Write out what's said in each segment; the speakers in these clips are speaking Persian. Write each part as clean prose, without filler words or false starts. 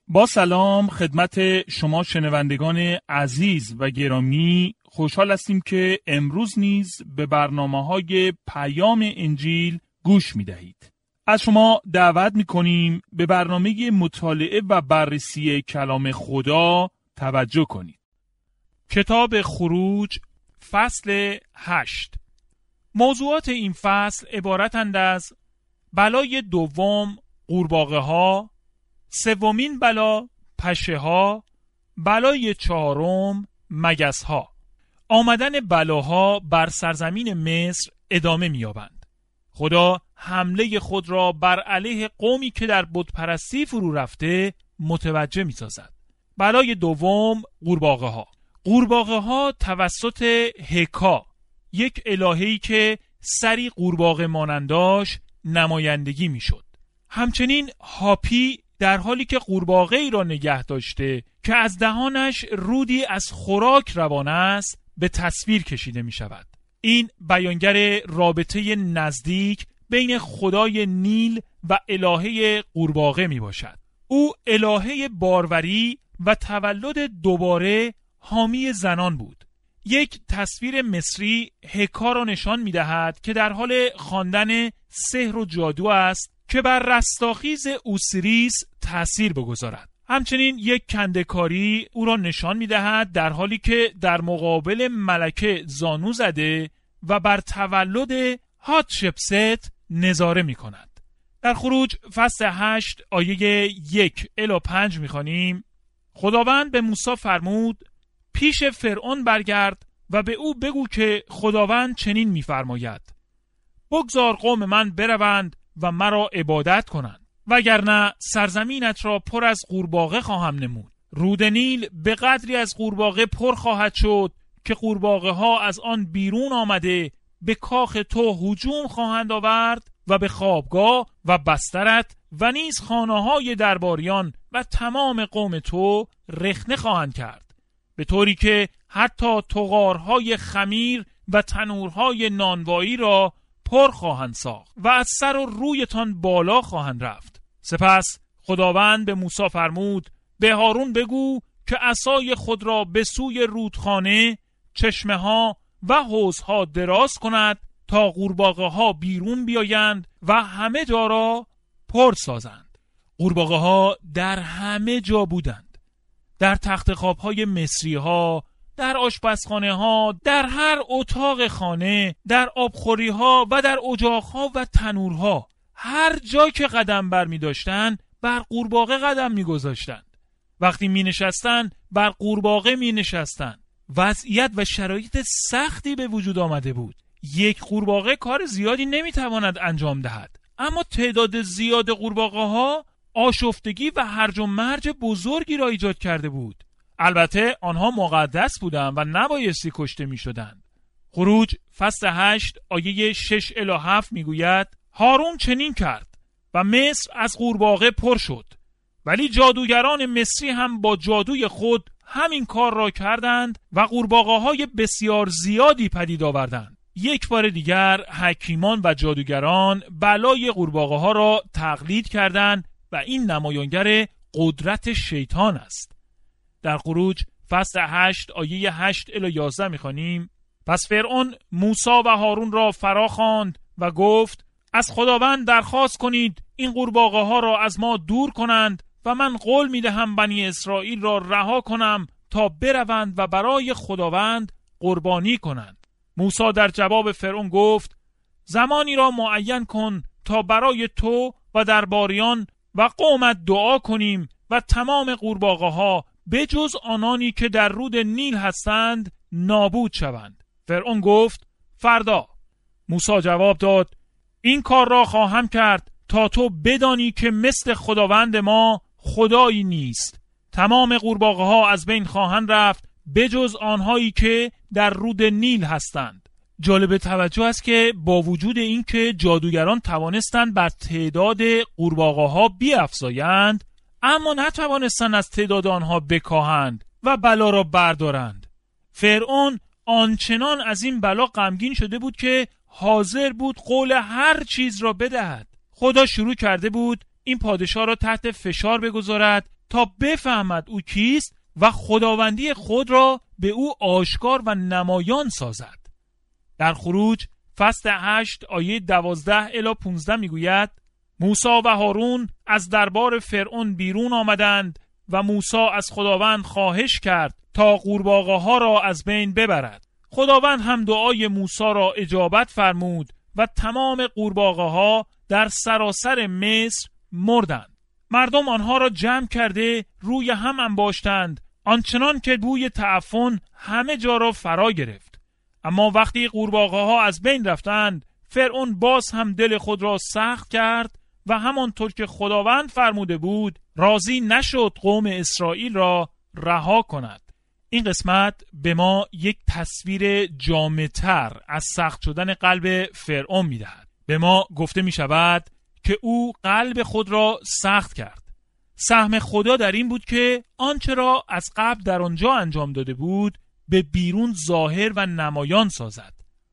با سلام خدمت شما شنوندگان عزیز و گرامی، خوشحال هستیم که امروز نیز به برنامه‌های پیام انجیل گوش می‌دهید. از شما دعوت می‌کنیم به برنامه مطالعه و بررسی کلام خدا توجه کنید. کتاب خروج فصل 8. موضوعات این فصل عبارتند از بلای دوم قورباغه‌ها، سومین بلا پشه‌ها، بلای چهارم مگس‌ها. آمدن بلاها بر سرزمین مصر ادامه می‌یابند. خدا حمله خود را بر علیه قومی که در بتپرستی فرو رفته متوجه می‌سازد. بلای دوم قورباغه‌ها. قورباغه‌ها توسط هکا، یک الهه‌ای که سری قورباغه مانند داشت، نمایندگی می‌شد. همچنین هاپی در حالی که قورباغه‌ای را نگه داشته که از دهانش رودی از خوراک روان است به تصویر کشیده می شود. این بیانگر رابطه نزدیک بین خدای نیل و الهه قورباغه می باشد. او الهه باروری و تولد دوباره حامی زنان بود. یک تصویر مصری هکا را نشان می دهد که در حال خواندن سحر و جادو است که بر رستاخیز اوسیریس تأثیر بگذارد. همچنین یک کنده‌کاری او را نشان می‌دهد در حالی که در مقابل ملکه زانو زده و بر تولد هاتشپست نظاره می‌کند. در خروج فصل 8 آیه 1 الی 5 می‌خوانیم: خداوند به موسی فرمود پیش فرعون برگرد و به او بگو که خداوند چنین می‌فرماید: بگذار قوم من بروند و مرا عبادت کنند، وگرنه سرزمینت را پر از قورباغه خواهم نمود. رود نیل به قدری از قورباغه پر خواهد شد که قورباغه ها از آن بیرون آمده به کاخ تو هجوم خواهند آورد و به خوابگاه و بسترت و نیز خانه های درباریان و تمام قوم تو رخنه خواهند کرد، به طوری که حتی طغارهای خمیر و تنورهای نانوایی را پر خواهند ساخت و از سر و رویتان بالا خواهند رفت. سپس خداوند به موسی فرمود به هارون بگو که عصای خود را به سوی رودخانه، چشمه ها و حوضها دراز کند تا قورباغه ها بیرون بیایند و همه جا را پر سازند. قورباغه ها در همه جا بودند. در تخت خواب های مصری ها، در آشپزخانه ها، در هر اتاق خانه، در آبخوری ها و در اجاق ها و تنورها. هر جا که قدم بر می داشتن بر قورباغه قدم می گذاشتند. وقتی می نشستن بر قورباغه می نشستن. وضعیت و شرایط سختی به وجود آمده بود. یک قورباغه کار زیادی نمی تواند انجام دهد، اما تعداد زیاد قورباغه ها آشفتگی و هرج و مرج بزرگی را ایجاد کرده بود. البته آنها مقدس بودند و نبایستی کشته می شدند. خروج فصل 8 آیه 6 الی 7 می گوید: هارون چنین کرد و مصر از قورباغه پر شد، ولی جادوگران مصری هم با جادوی خود همین کار را کردند و قورباغه های بسیار زیادی پدید آوردند. یک بار دیگر حکیمان و جادوگران بلای قورباغه ها را تقلید کردند و این نمایانگر قدرت شیطان است. در خروج فصل 8 آیه 8 الی 11 می‌خوانیم: پس فرعون موسی و هارون را فرا خواند و گفت: از خداوند درخواست کنید این قورباغه ها را از ما دور کنند و من قول می‌دهم بنی اسرائیل را رها کنم تا بروند و برای خداوند قربانی کنند. موسی در جواب فرعون گفت: زمانی را معین کن تا برای تو و درباریان و قومت دعا کنیم و تمام قورباغه ها بجز آنانی که در رود نیل هستند نابود شوند. فرعون گفت: فردا. موسی جواب داد: این کار را خواهم کرد تا تو بدانی که مثل خداوند ما خدایی نیست. تمام قورباغه ها از بین خواهند رفت بجز آنهایی که در رود نیل هستند. جالب توجه است که با وجود این که جادوگران توانستند بر تعداد قورباغه ها بیفزایند، اما نتوانستند از تعداد آنها بکاهند و بلا را بردارند. فرعون آنچنان از این بلا غمگین شده بود که حاضر بود قول هر چیز را بدهد. خدا شروع کرده بود این پادشاه را تحت فشار بگذارد تا بفهمد او کیست و خداوندی خود را به او آشکار و نمایان سازد. در خروج فصل 8 آیه 12 الی 15 میگوید: موسی و هارون از دربار فرعون بیرون آمدند و موسی از خداوند خواهش کرد تا قورباغه‌ها را از بین ببرد. خداوند هم دعای موسی را اجابت فرمود و تمام قورباغه‌ها در سراسر مصر مردند. مردم آنها را جمع کرده روی هم انباشتند، آنچنان که بوی تعفن همه جا را فرا گرفت. اما وقتی قورباغه‌ها از بین رفتند، فرعون باز هم دل خود را سخت کرد و همانطور که خداوند فرموده بود راضی نشد قوم اسرائیل را رها کند. این قسمت به ما یک تصویر جامع‌تر از سخت شدن قلب فرعون می‌دهد. به ما گفته می‌شود که او قلب خود را سخت کرد. سهم خدا در این بود که آنچه را از قبل در آنجا انجام داده بود به بیرون ظاهر و نمایان سازد.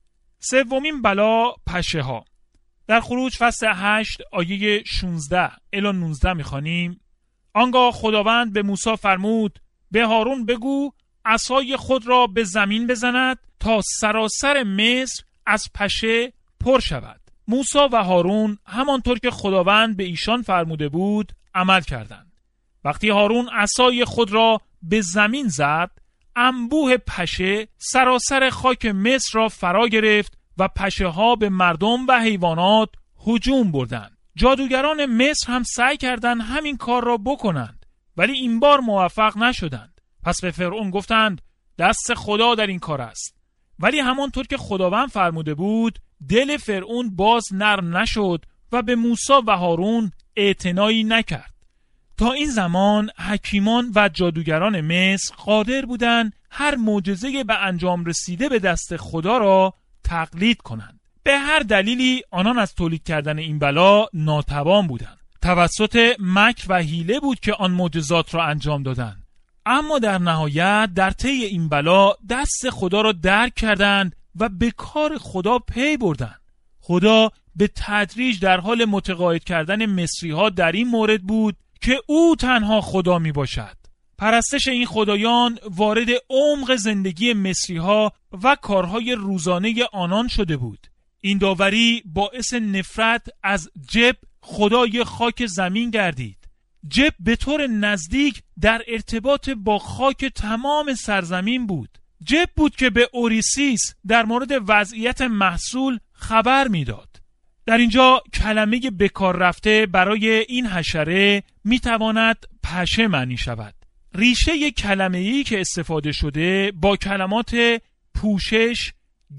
سومین بلا پشه‌ها. در خروج فصل 8 آیه 16 الی 19 می‌خوانیم: آنگاه خداوند به موسی فرمود: به هارون بگو عصای خود را به زمین بزند تا سراسر مصر از پشه پر شود. موسی و هارون همانطور که خداوند به ایشان فرموده بود عمل کردند. وقتی هارون عصای خود را به زمین زد، انبوه پشه سراسر خاک مصر را فرا گرفت و پشه ها به مردم و حیوانات هجوم بردند. جادوگران مصر هم سعی کردند همین کار را بکنند، ولی این بار موفق نشدند. پس به فرعون گفتند دست خدا در این کار است. ولی همانطور که خداوند فرموده بود دل فرعون باز نرم نشد و به موسی و هارون اعتنایی نکرد. تا این زمان حکیمان و جادوگران مصر قادر بودند هر معجزه به انجام رسیده به دست خدا را تقلید کنند. به هر دلیلی آنان از تولید کردن این بلا ناتوان بودند. توسط مکر و حیله بود که آن معجزات را انجام دادند. اما در نهایت در طی این بلا دست خدا را درک کردند و به کار خدا پی بردند. خدا به تدریج در حال متقاعد کردن مصری ها در این مورد بود که او تنها خدا می باشد. پرستش این خدایان وارد عمق زندگی مصری ها و کارهای روزانه آنان شده بود. این داوری باعث نفرت از جب خدای خاک زمین گردید. جب به طور نزدیک در ارتباط با خاک تمام سرزمین بود. جب بود که به اوریسیس در مورد وضعیت محصول خبر میداد. در اینجا کلمه بکار رفته برای این حشره میتواند پشه معنی شود. ریشه کلمه‌ای که استفاده شده با کلمات پوشش،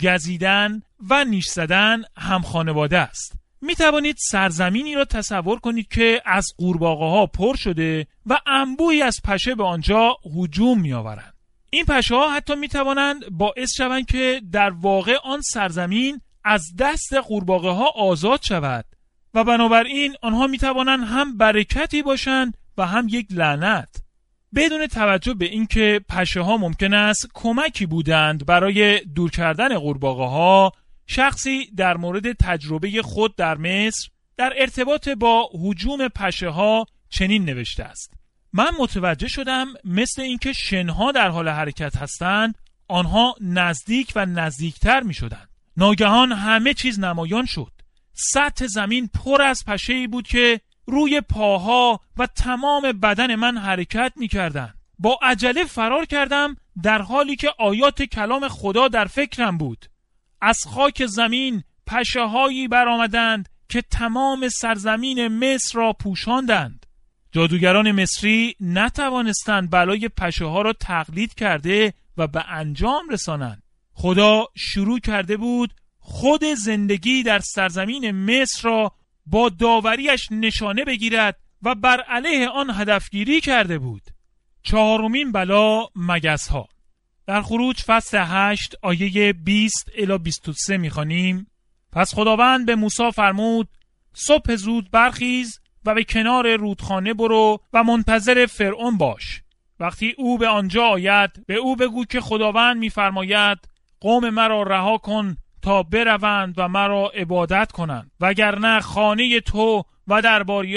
گزیدن و نیش زدن هم خانواده است. می توانید سرزمینی را تصور کنید که از قورباغه‌ها پر شده و انبوهی از پشه به آنجا هجوم می آورند. این پشه ها حتی می توانند باعث شوند که در واقع آن سرزمین از دست قورباغه‌ها آزاد شود و بنابراین آنها می توانند هم برکتی باشند و هم یک لعنت. بدون توجه به اینکه پشه ها ممکن است کمکی بودند برای دور کردن قورباغه‌ها، شخصی در مورد تجربه خود در مصر در ارتباط با هجوم پشه ها چنین نوشته است: من متوجه شدم مثل اینکه شنها در حال حرکت هستند، آنها نزدیک و نزدیکتر می شدند. ناگهان همه چیز نمایان شد. سطح زمین پر از پشه‌ای بود که روی پاها و تمام بدن من حرکت می کردند. با عجله فرار کردم در حالی که آیات کلام خدا در فکرم بود. از خاک زمین پشه‌هایی برآمدند که تمام سرزمین مصر را پوشاندند. جادوگران مصری نتوانستند بلای پشه‌ها را تقلید کرده و به انجام رسانند. خدا شروع کرده بود خود زندگی در سرزمین مصر را با داوریش نشانه بگیرد و بر علیه آن هدفگیری کرده بود. چهارمین بلا مگس‌ها. در خروج فصل 8 آیه 20 الی 23 می‌خوانیم: پس خداوند به موسی فرمود صبح زود برخیز و به کنار رودخانه برو و منتظر فرعون باش. وقتی او به آنجا آید به او بگو که خداوند می‌فرماید قوم مرا رها کن تا بروند و مرا عبادت کنند، وگرنه خانه تو و درباریان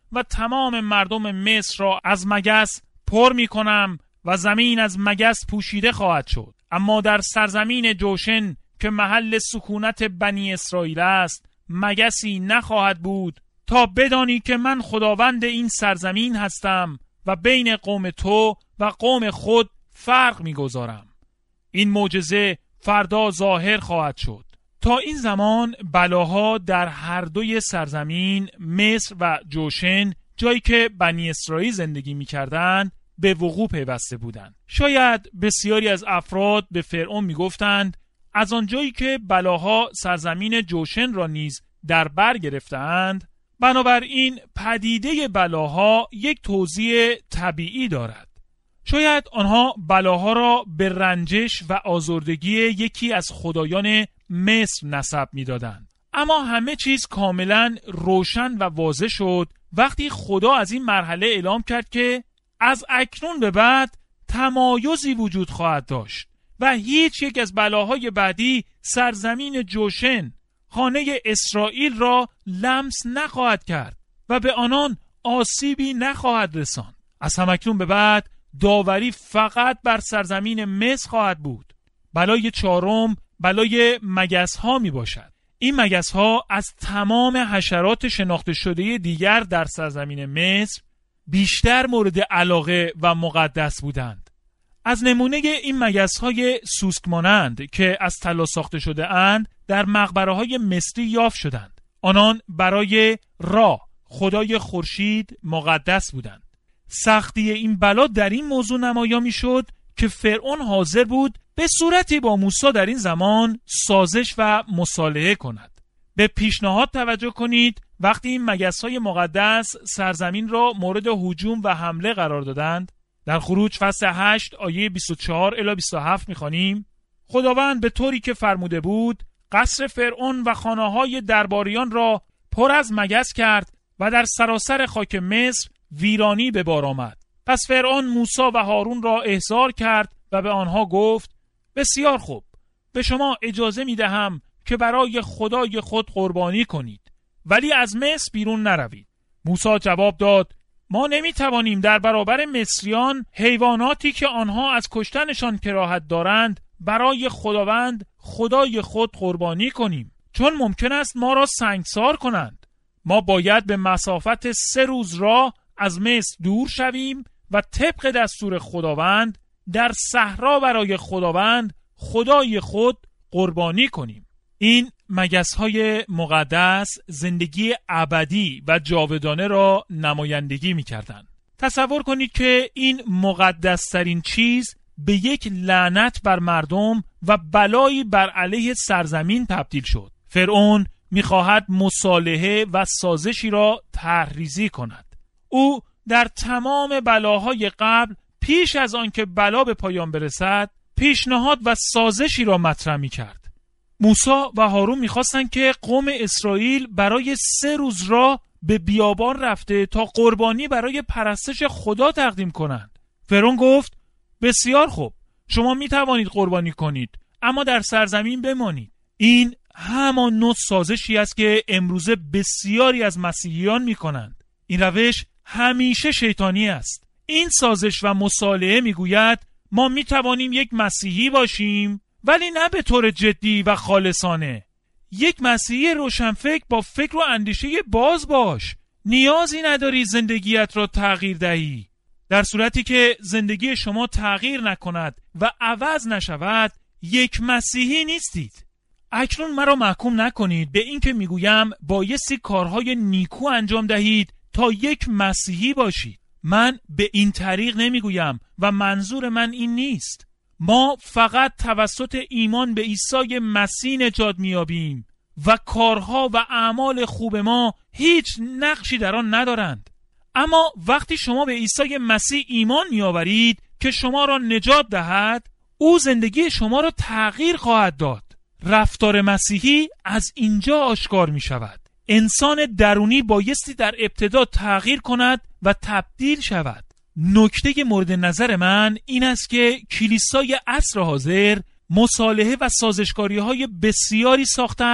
و تمام مردم مصر را از مگس پر می کنم و زمین از مگس پوشیده خواهد شد. اما در سرزمین جوشن که محل سکونت بنی اسرائیل است مگسی نخواهد بود، تا بدانی که من خداوند این سرزمین هستم و بین قوم تو و قوم خود فرق می‌گذارم. این معجزه فردا ظاهر خواهد شد. تا این زمان بلاها در هر دوی سرزمین مصر و جوشن، جایی که بنی اسرائیل زندگی می‌کردند، به وقوع پیوسته بودند. شاید بسیاری از افراد به فرعون می‌گفتند از آنجایی که بلاها سرزمین جوشن را نیز در بر گرفتند، بنابراین پدیده بلاها یک توضیح طبیعی دارد. شاید آنها بلاها را به رنجش و آزردگی یکی از خدایان مصر نسب می‌دادند. اما همه چیز کاملا روشن و واضح شد وقتی خدا از این مرحله اعلام کرد که از اکنون به بعد تمایزی وجود خواهد داشت و هیچ یک از بلاهای بعدی سرزمین جوشن، خانه اسرائیل را لمس نخواهد کرد و به آنان آسیبی نخواهد رساند. از همکنون به بعد داوری فقط بر سرزمین مصر خواهد بود. بلای چهارم بلای مگس ها می باشد. این مگس ها از تمام حشرات شناخته شده دیگر در سرزمین مصر بیشتر مورد علاقه و مقدس بودند. از نمونه این مگس های سوسک مانند که از طلا ساخته شده اند در مقبره های مصری یافت شدند. آنان برای را، خدای خورشید، مقدس بودند. سختی این بلا در این موضوع نمایان می‌شد که فرعون حاضر بود به صورتی با موسی در این زمان سازش و مصالحه کند. به پیشنهاد توجه کنید. وقتی این مگس‌های مقدس سرزمین را مورد هجوم و حمله قرار دادند، در خروج فصل 8 آیه 24 الی 27 می‌خوانیم: خداوند به طوری که فرموده بود قصر فرعون و خانه‌های درباریان را پر از مگس کرد و در سراسر خاک مصر ویرانی به بار آمد. پس فرعون موسی و هارون را احضار کرد و به آنها گفت: بسیار خوب، به شما اجازه می‌دهم که برای خدای خود قربانی کنید، ولی از مصر بیرون نروید. موسی جواب داد: ما نمی‌توانیم در برابر مصریان حیواناتی که آنها از کشتنشان کراهت دارند برای خداوند خدای خود قربانی کنیم، چون ممکن است ما را سنگسار کنند. ما باید به مسافت 3 روز راه از مصر دور شویم و طبق دستور خداوند در صحرا برای خداوند خدای خود قربانی کنیم. این مگس‌های مقدس زندگی ابدی و جاودانه را نمایندگی می‌کردند. تصور کنید که این مقدس‌ترین چیز به یک لعنت بر مردم و بلایی بر علیه سرزمین تبدیل شد. فرعون می‌خواهد مصالحه و سازشی را طرح‌ریزی کند. او در تمام بلاهای قبل پیش از آن که بلا به پایان برسد پیشنهاد و سازشی را مطرح می‌کرد. موسی و هارون می‌خواستند که قوم اسرائیل برای 3 روز راه به بیابان رفته تا قربانی برای پرستش خدا تقدیم کنند. فرعون گفت: بسیار خوب، شما می‌توانید قربانی کنید، اما در سرزمین بمانید. این همان نوع سازشی است که امروزه بسیاری از مسیحیان می‌کنند. این روش همیشه شیطانی است. این سازش و مصالحه میگوید ما میتوانیم یک مسیحی باشیم ولی نه به طور جدی و خالصانه. یک مسیحی روشنفکر با فکر و اندیشه باز باش. نیازی نداری زندگیت را تغییر دهی. در صورتی که زندگی شما تغییر نکند و عوض نشود یک مسیحی نیستید. اکنون مرا محکوم نکنید به این که میگویم بایستی کارهای نیکو انجام دهید تا یک مسیحی باشید. من به این طریق نمیگویم و منظور من این نیست. ما فقط توسط ایمان به عیسی مسیح نجات میابیم و کارها و اعمال خوب ما هیچ نقشی در آن ندارند. اما وقتی شما به عیسی مسیح ایمان میآورید که شما را نجات دهد، او زندگی شما را تغییر خواهد داد. رفتار مسیحی از اینجا آشکار می شود. انسان درونی بایستی در ابتدا تغییر کند و تبدیل شود. نکته مورد نظر من این است که کلیسای عصر حاضر مصالحه و سازشکاری‌های بسیاری ساخته است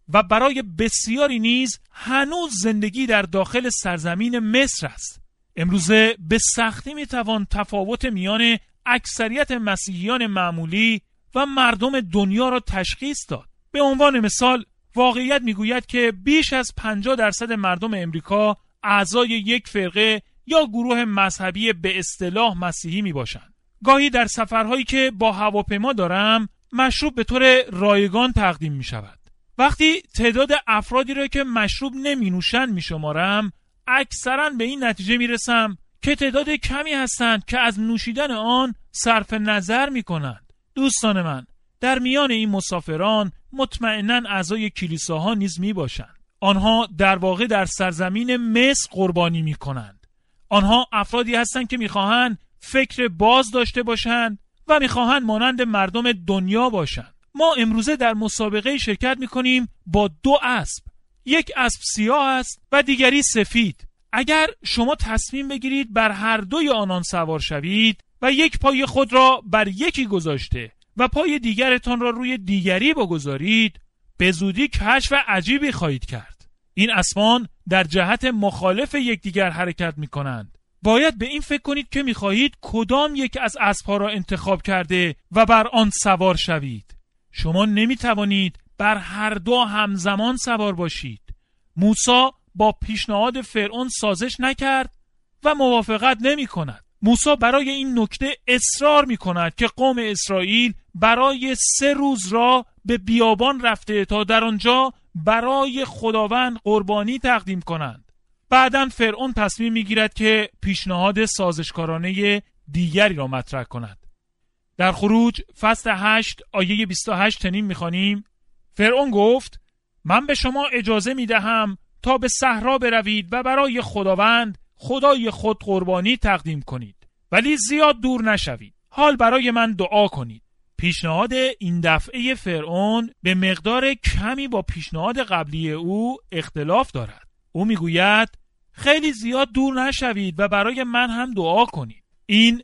و برای بسیاری نیز هنوز زندگی در داخل سرزمین مصر است. امروزه به سختی میتوان تفاوت میان اکثریت مسیحیان معمولی و مردم دنیا را تشخیص داد. به عنوان مثال، واقعیت میگوید که بیش از 50% مردم امریکا اعضای یک فرقه یا گروه مذهبی به اصطلاح مسیحی میباشند. گاهی در سفرهایی که با هواپیما دارم مشروب به طور رایگان تقدیم میشود. وقتی تعداد افرادی را که مشروب نمی نوشند می شمارم، اکثرا به این نتیجه می رسم که تعداد کمی هستند که از نوشیدن آن صرف نظر می کنند. دوستان من، در میان این مسافران مطمئناً اعضای کلیساها نیز می باشند. آنها در واقع در سرزمین مصر قربانی می کنند. آنها افرادی هستند که می خواهند فکر باز داشته باشند و می خواهند مانند مردم دنیا باشند. ما امروزه در مسابقه شرکت می‌کنیم با 2 اسب. یک اسب سیاه است و دیگری سفید. اگر شما تصمیم بگیرید بر هر دوی آنان سوار شوید و یک پای خود را بر یکی گذاشته و پای دیگرتان را روی دیگری بگذارید، به زودی کشف عجیبی خواهید کرد. این اسبان در جهت مخالف یکدیگر حرکت می‌کنند. باید به این فکر کنید که می‌خواهید کدام یک از اسب‌ها را انتخاب کرده و بر آن سوار شوید. شما نمیتوانید بر هر دو همزمان سوار باشید. موسی با پیشنهاد فرعون سازش نکرد و موافقت نمی کند. موسی برای این نکته اصرار می کند که قوم اسرائیل برای 3 روز را به بیابان رفته تا در آنجا برای خداوند قربانی تقدیم کنند. بعداً فرعون تصمیم می گیرد که پیشنهاد سازشکارانه دیگری را مطرح کند. در خروج فصل 8 آیه 28 چنین می‌خوانیم: فرعون گفت: من به شما اجازه می‌دهم تا به صحرا بروید و برای خداوند خدای خود قربانی تقدیم کنید، ولی زیاد دور نشوید. حال برای من دعا کنید. پیشنهاد این دفعه فرعون به مقدار کمی با پیشنهاد قبلی او اختلاف دارد. او میگوید خیلی زیاد دور نشوید و برای من هم دعا کنید. این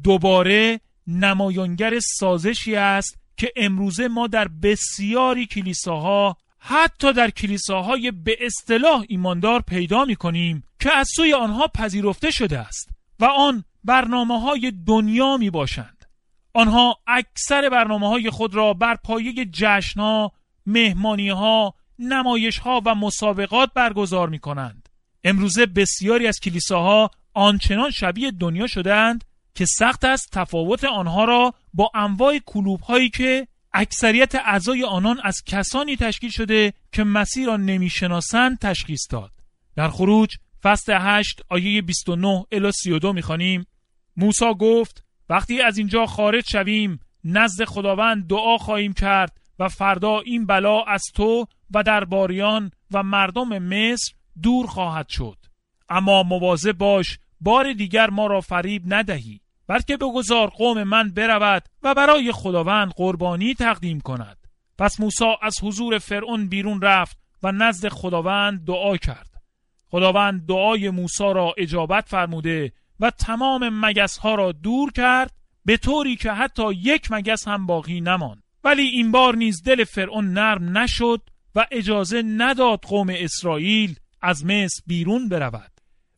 دوباره نمایانگر سازشی است که امروزه ما در بسیاری کلیساها، حتی در کلیساهای به اصطلاح ایماندار پیدا می‌کنیم که از سوی آنها پذیرفته شده است و آن برنامه‌های دنیا میباشند. آنها اکثر برنامه‌های خود را بر پایه جشن‌ها، مهمانی‌ها، نمایش‌ها و مسابقات برگزار می‌کنند. امروزه بسیاری از کلیساها آنچنان شبیه دنیا شدند که سخت است تفاوت آنها را با انواع کلوب‌هایی که اکثریت اعضای آنان از کسانی تشکیل شده که مسیح را نمی‌شناسند تشخیص داد. در خروج فصل 8 آیه 29 الی 32 می‌خوانیم: موسی گفت وقتی از اینجا خارج شویم نزد خداوند دعا خواهیم کرد و فردا این بلا از تو و درباریان و مردم مصر دور خواهد شد. اما مواظب باش بار دیگر ما را فریب ندهی، بلکه بگذار قوم من برود و برای خداوند قربانی تقدیم کند. پس موسی از حضور فرعون بیرون رفت و نزد خداوند دعا کرد. خداوند دعای موسی را اجابت فرموده و تمام مگس‌ها را دور کرد، به طوری که حتی یک مگس هم باقی نماند. ولی این بار نیز دل فرعون نرم نشد و اجازه نداد قوم اسرائیل از مصر بیرون برود.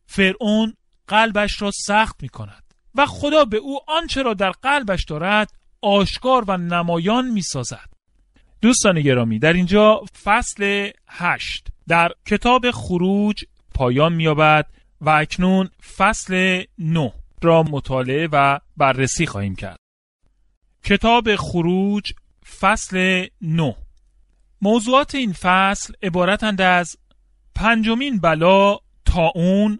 فرعون قلبش را سخت می کند و خدا به او آنچه را در قلبش دارد آشکار و نمایان می سازد. دوستان گرامی، در اینجا فصل 8 در کتاب خروج پایان می یابد و اکنون فصل 9 را مطالعه و بررسی خواهیم کرد. کتاب خروج فصل 9. موضوعات این فصل عبارتند از 5مین بلا طاعون،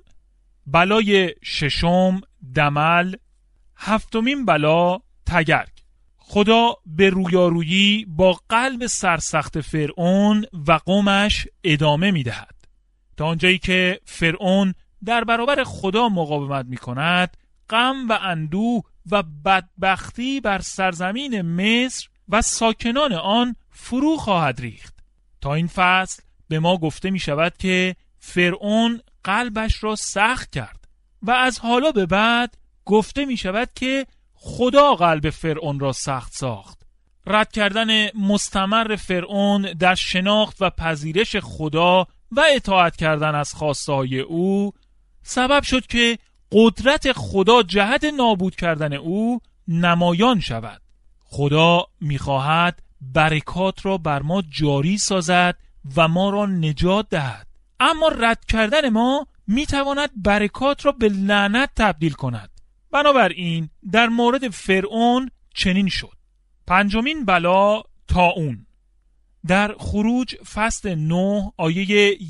بلای 6م دمل، 7مین بلا تگرگ. خدا به رویارویی با قلب سرسخت فرعون و قومش ادامه می دهد تا آنجایی که فرعون در برابر خدا مقاومت می کند. غم و اندوه و بدبختی بر سرزمین مصر و ساکنان آن فرو خواهد ریخت. تا این فصل به ما گفته می شود که فرعون قلبش را سخت کرد و از حالا به بعد گفته می شود که خدا قلب فرعون را سخت ساخت. رد کردن مستمر فرعون در شناخت و پذیرش خدا و اطاعت کردن از خواسته‌های او سبب شد که قدرت خدا جهت نابود کردن او نمایان شود. خدا می‌خواهد برکات را بر ما جاری سازد و ما را نجات دهد، اما رد کردن ما می‌تواند برکات را به لعنت تبدیل کند. بنابراین در مورد فرعون چنین شد. پنجمین بلا، طاعون. در خروج فصل 9 آیه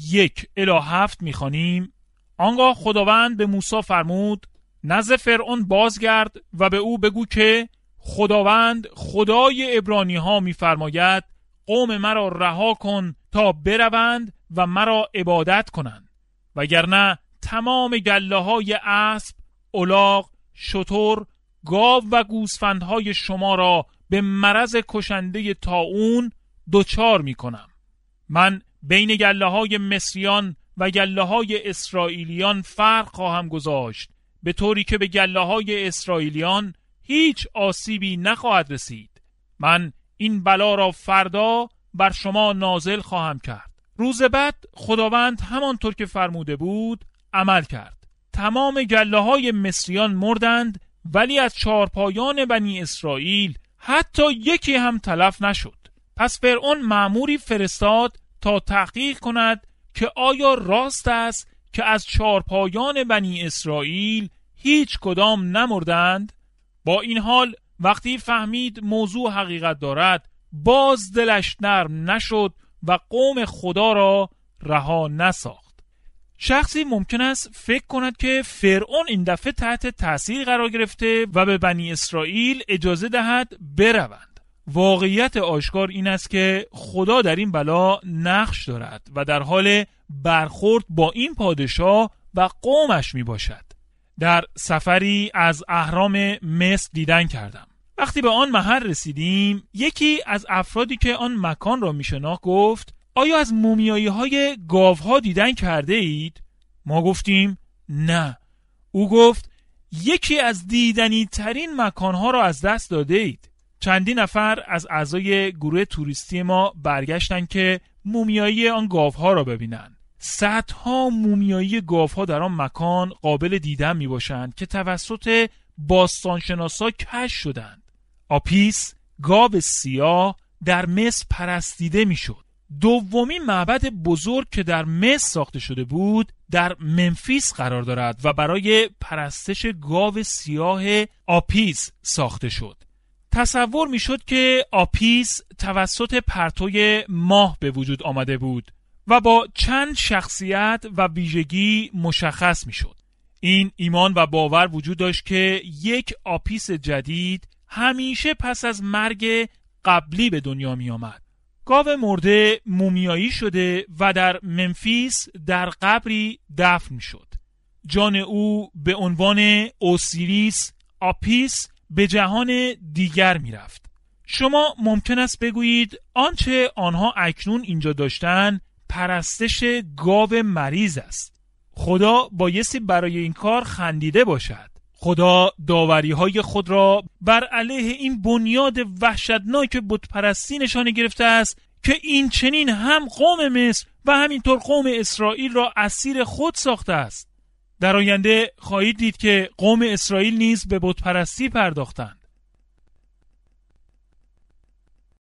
1 الی 7 می‌خوانیم: آنگاه خداوند به موسی فرمود نزد فرعون بازگرد و به او بگو که خداوند خدای عبرانی ها می‌فرماید قوم مرا رها کن تا بروند و مرا عبادت کنند، وگرنه تمام گله‌های اسب، الاغ، شتر، گاو و گوسفندهای شما را به مرض کشنده طاعون دچار می‌کنم. من بین گله‌های مصریان و گله‌های اسرائیلیان فرق خواهم گذاشت، به طوری که به گله‌های اسرائیلیان هیچ آسیبی نخواهد رسید. من این بلا را فردا بر شما نازل خواهم کرد. روز بعد خداوند همانطور که فرموده بود عمل کرد. تمام گله‌های مصریان مردند، ولی از چارپایان بنی اسرائیل حتی یکی هم تلف نشد. پس فرعون مأموری فرستاد تا تحقیق کند که آیا راست است که از چارپایان بنی اسرائیل هیچ کدام نمردند؟ با این حال وقتی فهمید موضوع حقیقت دارد، باز دلش نرم نشد و قوم خدا را رها نساخت. شخصی ممکن است فکر کند که فرعون این دفعه تحت تاثیر قرار گرفته و به بنی اسرائیل اجازه دهد بروند. واقعیت آشکار این است که خدا در این بلا نقش دارد و در حال برخورد با این پادشاه و قومش می باشد. در سفری از اهرام مصر دیدن کردم. وقتی به آن محل رسیدیم، یکی از افرادی که آن مکان را می شناخت گفت آیا از مومیایی های گاوها دیدن کرده اید؟ ما گفتیم نه. او گفت یکی از دیدنی ترین مکانها را از دست داده اید. چندین نفر از اعضای گروه توریستی ما برگشتن که مومیایی آن گاوها را ببینن. صدها مومیایی گاوها در آن مکان قابل دیدن می باشند که توسط باستانشناسا کشف شدند. آپیس، گاو سیاه، در مصر پرستیده می شد. دومین معبد بزرگ که در مصر ساخته شده بود در منفیس قرار دارد و برای پرستش گاو سیاه آپیس ساخته شد. تصور می شد که آپیس توسط پرتوی ماه به وجود آمده بود و با چند شخصیت و ویژگی مشخص می شد. این ایمان و باور وجود داشت که یک آپیس جدید همیشه پس از مرگ قبلی به دنیا می آمد. گاو مرده مومیایی شده و در منفیس در قبری دفن می شد. جان او به عنوان اوسیریس آپیس به جهان دیگر می رفت. شما ممکن است بگویید آنچه آنها اکنون اینجا داشتن پرستش گاو مریض است. خدا بایستی برای این کار خندیده باشد. خدا داوری‌های خود را بر علیه این بنیاد وحشتناک بتپرستی نشانه گرفته است که این چنین هم قوم مصر و همینطور قوم اسرائیل را اسیر خود ساخته است. در آینده خواهید دید که قوم اسرائیل نیز به بتپرستی پرداختند.